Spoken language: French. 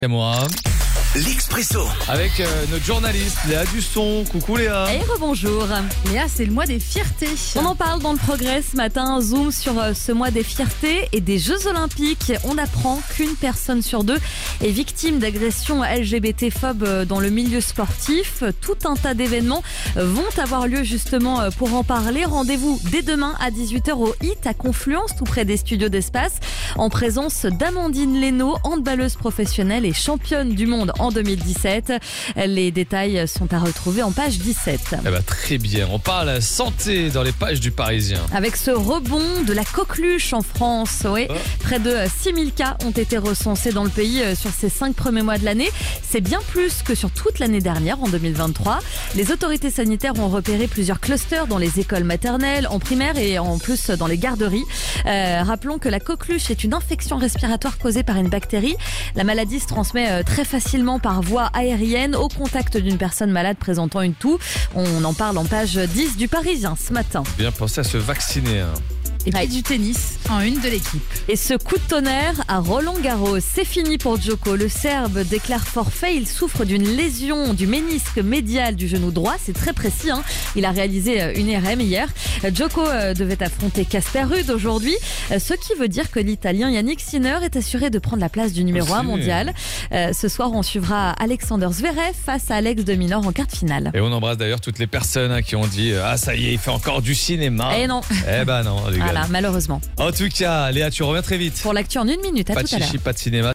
Et moi, L'Expresso. avec notre journaliste Léa Dusson. Coucou Léa. Et rebonjour. Léa, c'est le mois des fiertés. On en parle dans le Progrès ce matin. Zoom sur ce mois des fiertés et des Jeux Olympiques. On apprend qu'une personne sur deux est victime d'agressions LGBT-phobes dans le milieu sportif. Tout un tas d'événements vont avoir lieu justement pour en parler. Rendez-vous dès demain à 18h au HIT à Confluence, tout près des studios d'Espace, en présence d'Amandine Leno, handballeuse professionnelle et championne du monde en 2017. Les détails sont à retrouver en page 17. Eh ben, très bien, on parle santé dans les pages du Parisien. Avec ce rebond de la coqueluche en France, oui, près de 6000 cas ont été recensés dans le pays sur ces 5 premiers mois de l'année. C'est bien plus que sur toute l'année dernière, en 2023. Les autorités sanitaires ont repéré plusieurs clusters dans les écoles maternelles, en primaire et en plus dans les garderies. Rappelons que la coqueluche est une infection respiratoire causée par une bactérie. La maladie se transmet très facilement par voie aérienne au contact d'une personne malade présentant une toux. On en parle en page 10 du Parisien ce matin. Bien pensé à se vacciner. Et puis du tennis en une de l'équipe. Et ce coup de tonnerre à Roland-Garros, c'est fini pour Djoko. Le Serbe déclare forfait. Il souffre d'une lésion du ménisque médial du genou droit. C'est très précis. Il a réalisé une IRM hier. Djoko devait affronter Casper Ruud aujourd'hui. Ce qui veut dire que l'Italien Yannick Sinner est assuré de prendre la place du numéro 1 mondial. Ce soir, on suivra Alexander Zverev face à Alex de Minaur en quart de finale. Et on embrasse d'ailleurs toutes les personnes qui ont dit « Ah ça y est, il fait encore du cinéma ». Eh non. Eh ben non, les gars. Voilà, malheureusement. En tout cas, Léa, tu reviens très vite. Pour l'actu en 1 minute, à Pas tout de à l'heure. chichi, pas de cinéma.